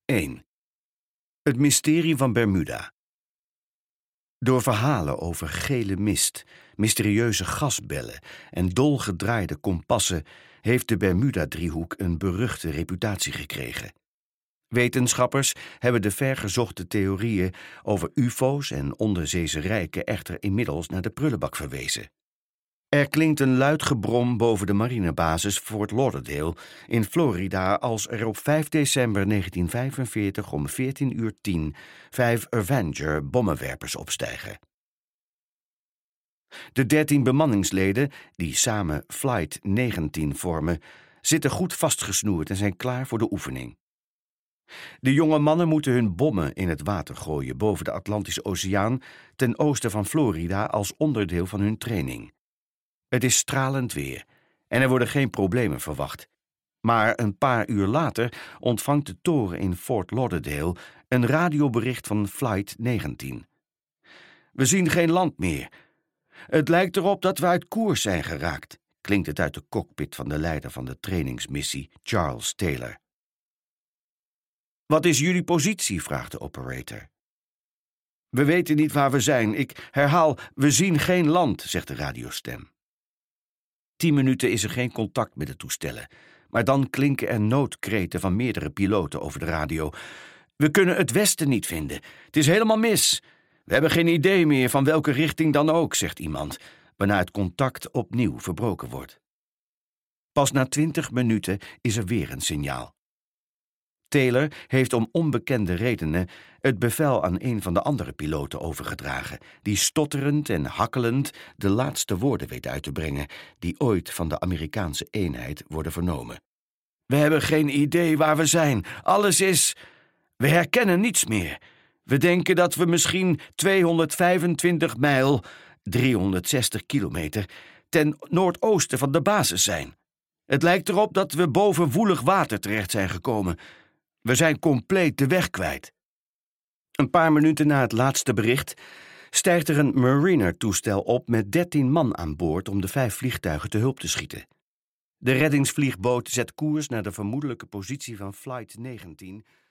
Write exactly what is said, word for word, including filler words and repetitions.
één. Het mysterie van Bermuda. Door verhalen over gele mist, mysterieuze gasbellen en dolgedraaide kompassen heeft de Bermuda-driehoek een beruchte reputatie gekregen. Wetenschappers hebben de vergezochte theorieën over U F O's en onderzeese rijken echter inmiddels naar de prullenbak verwezen. Er klinkt een luid gebrom boven de marinebasis Fort Lauderdale in Florida als er op vijf december negentien vijfenveertig om veertien uur tien vijf Avenger bommenwerpers opstijgen. De dertien bemanningsleden, die samen Flight negentien vormen, zitten goed vastgesnoerd en zijn klaar voor de oefening. De jonge mannen moeten hun bommen in het water gooien boven de Atlantische Oceaan ten oosten van Florida als onderdeel van hun training. Het is stralend weer en er worden geen problemen verwacht. Maar een paar uur later ontvangt de toren in Fort Lauderdale een radiobericht van Flight negentien. We zien geen land meer. Het lijkt erop dat we uit koers zijn geraakt, klinkt het uit de cockpit van de leider van de trainingsmissie, Charles Taylor. Wat is jullie positie? Vraagt de operator. We weten niet waar we zijn. Ik herhaal, we zien geen land, zegt de radiostem. Tien minuten is er geen contact met de toestellen, maar dan klinken er noodkreten van meerdere piloten over de radio. We kunnen het westen niet vinden. Het is helemaal mis. We hebben geen idee meer van welke richting dan ook, zegt iemand, waarna het contact opnieuw verbroken wordt. Pas na twintig minuten is er weer een signaal. Taylor heeft om onbekende redenen het bevel aan een van de andere piloten overgedragen, die stotterend en hakkelend de laatste woorden weet uit te brengen die ooit van de Amerikaanse eenheid worden vernomen. We hebben geen idee waar we zijn. Alles is... We herkennen niets meer. We denken dat we misschien tweehonderdvijfentwintig mijl, driehonderdzestig kilometer, ten noordoosten van de basis zijn. Het lijkt erop dat we boven woelig water terecht zijn gekomen. We zijn compleet de weg kwijt. Een paar minuten na het laatste bericht stijgt er een Mariner-toestel op met dertien man aan boord om de vijf vliegtuigen te hulp te schieten. De reddingsvliegboot zet koers naar de vermoedelijke positie van Flight negentien...